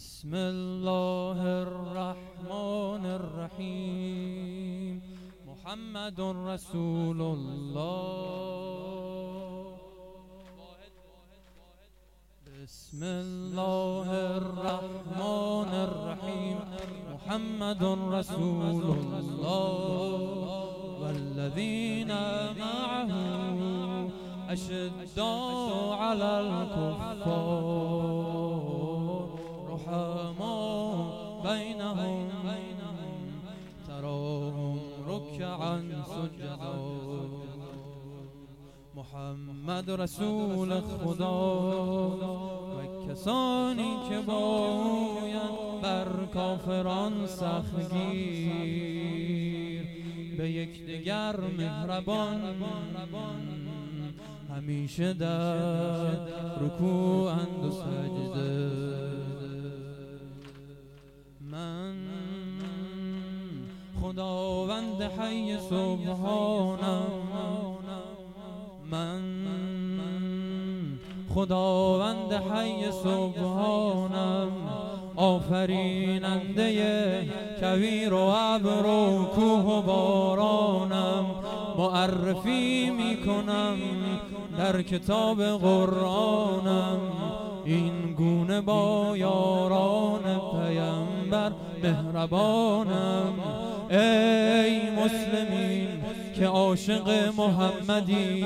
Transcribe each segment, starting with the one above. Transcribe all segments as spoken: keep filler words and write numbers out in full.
بسم الله الرحمن الرحیم محمد رسول الله. بسم الله الرحمن الرحیم محمد رسول الله والذین معه اشداء علی الكفار رحماء بینهم تراهم رکعا سجدا. محمد رسول خدا و کسانی که باید بر کافران سختگیر، به یکدیگر مهربان، همیشه در رکوع اند و سجده. من خداوند حی سبحانم، من خداوند حی سبحانم، آفریننده کویر و ابر و کوه و بارانم. معرفی میکنم در کتاب قرآنم، این گونه با یاران پیامبر مهربانم. ای مسلمین که عاشق محمدی،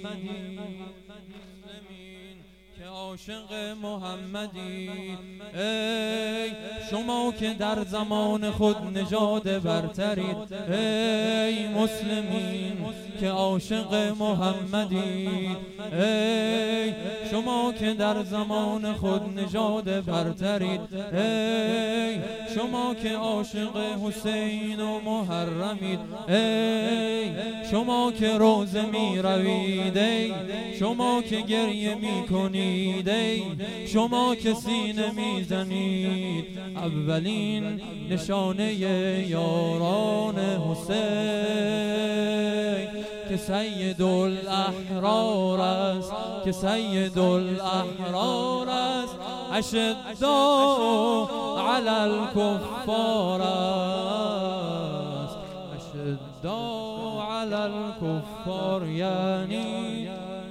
عاشق محمدی، ای شما که در زمان خود نژاد برترید، ای مسلمین که عاشق محمدی، ای شما که در زمان خود نژاد برترید، ای شما که عاشق حسین و محرمید، ای شما که روزه می روید، ای شما که گریه می کنید، ای شما که سینه میزنید. اولین نشانه یاران حسین که سید الاحرار است، که سید الاحرار است، اشداء علی الکفار است، اشداء علی الکفار، یعنی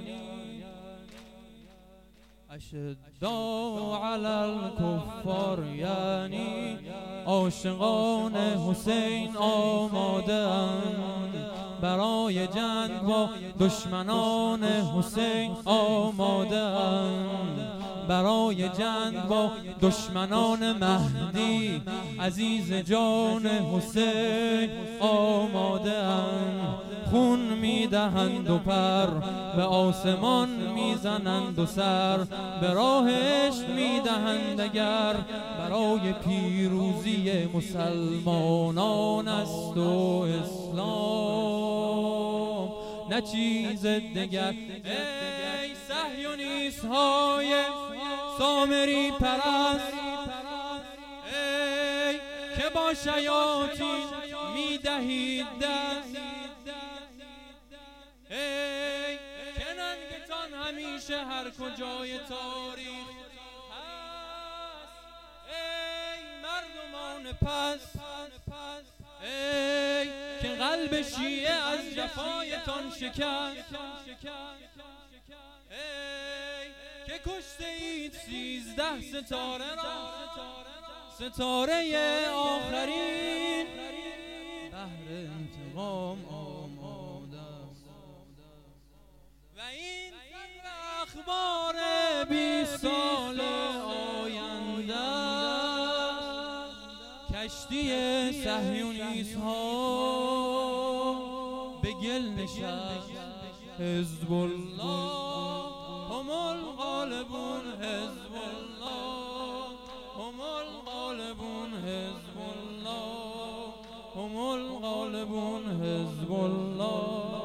اشداء علی الکفار، یعنی عاشقان حسین آماده اند برای جنگ با دشمنان حسین، آماده اند برای جنگ با دشمنان مهدی عزیز جان حسین، آماده اند خون میدهند و پر به آسمان میزنند و سر به راه عشق میدهند اگر برای پیروزی مسلمانان است و اسلام نه چیز دیگر. ای صهیونیست های سامری پرست، ای که با شیاطین میدهید دست، ای که ننگتان همیشه هر کجای تاریخ هست، ای مردمان پس، ای که قلب شیعه از جفایتان شکست، ای که کشته اید سیزده ستاره را، ستاره آخرین بهر انتقام آماده است. و این اخبار بیست سال آینده، کشتی صهیونیست ها به گل نشست. حزب الله هم الغالبون، حزب الله هم الغالبون، حزب الله هم الغالبون، حزب الله.